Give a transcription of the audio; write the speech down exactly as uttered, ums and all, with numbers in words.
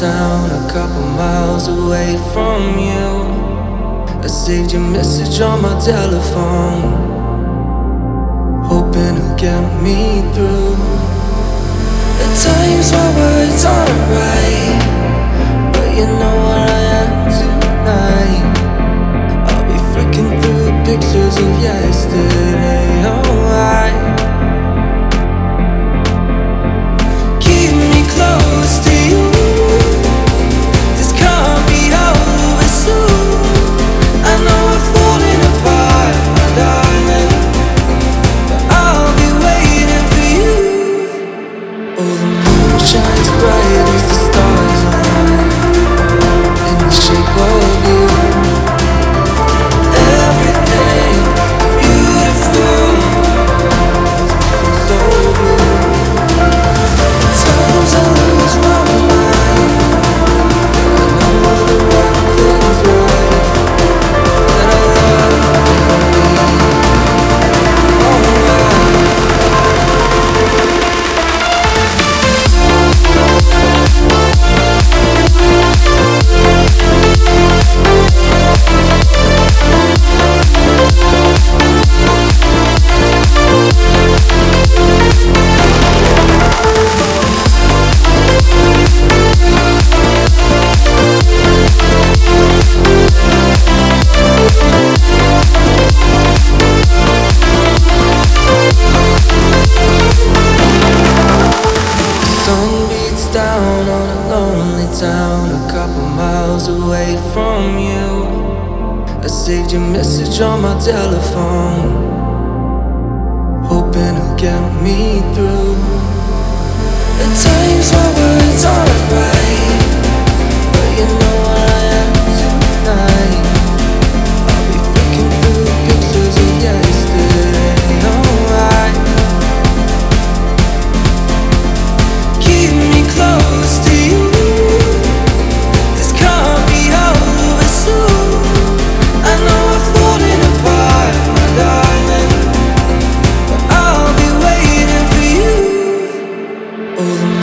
town, a couple miles away from you. I saved your message on my telephone, hoping it'll get me through. At times my words aren't right, but you know where I am tonight. I'll be flicking through pictures of yesterday, alright. Keep me close to you, this can't be over soon. I know we're falling apart, my darling, but I'll be waiting for you. Oh, the moon shines bright as the stars align in the shape of you. Everything beautiful, so blue. Times I lose my mind, I know the one thing's right, that our love can be alright. Sun beats down on a lonely town, a couple miles away from you. I saved your message on my telephone, hoping it'll get me through. At times my words aren't right, but you know where I am tonight. I'll be flicking through pictures of yesterday, alright. Keep me close to you, this can't be over soon. I know we're falling apart, my darling, but I'll be waiting for you. Oh, the